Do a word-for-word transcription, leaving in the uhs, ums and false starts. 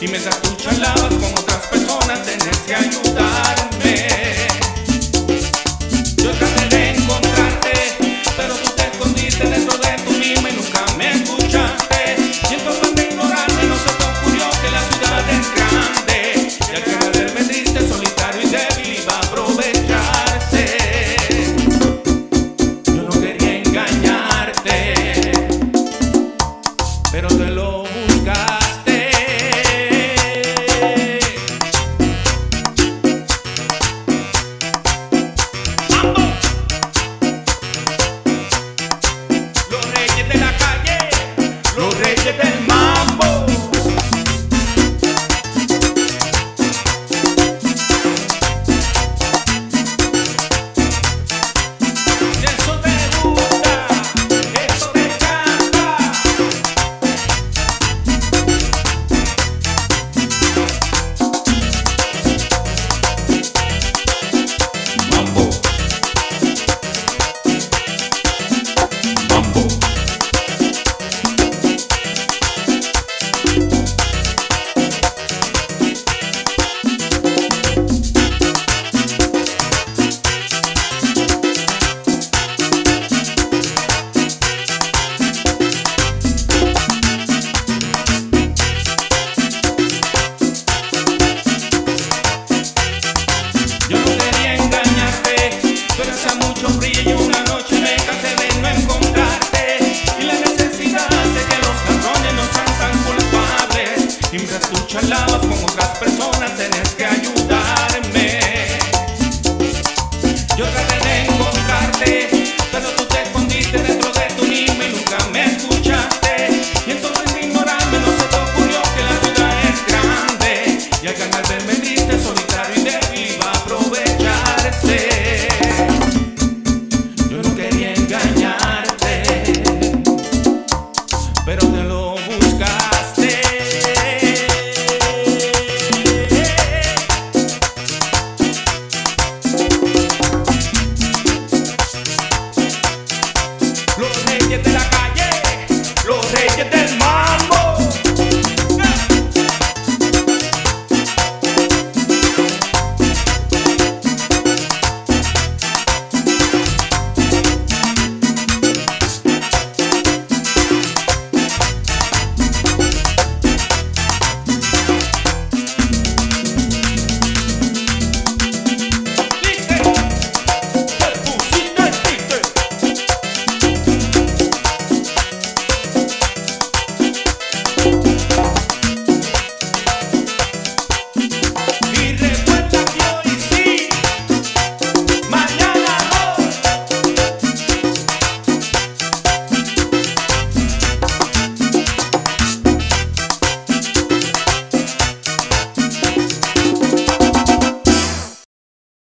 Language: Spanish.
Y mientras tú charlabas con otras personas, tenés que ayudarme. Yo traté de encontrarte, pero tú te escondiste dentro de tú misma y nunca me escuchaste. Y entonces de ignorarme no se te ocurrió que la ciudad es grande, y al que al verme triste, solitario y débil iba a aprovecharse. Yo no quería engañarte, pero te lo buscaste. ¡Mambo! Los reyes de la calle, los reyes del mambo. Si eso te gusta, eso te encanta. Mambo, mambo. Yo no quería engañarte, pero hacía mucho frío y una noche me cansé de no encontrarte. Y la necesidad hace que los ladrones no sean tan culpables. Y mientras tú charlabas con otras personas, tenés que ayudarme. Yo traté de encontrarte, pero tú te escondiste dentro de tú misma y nunca me escuchaste. Y entonces de ignorarme no se te ocurrió que la ciudad es grande, y al ganar verme triste, solitario y débil iba a aprovecharse. Yo no quería engañarte, pero te lo buscaste.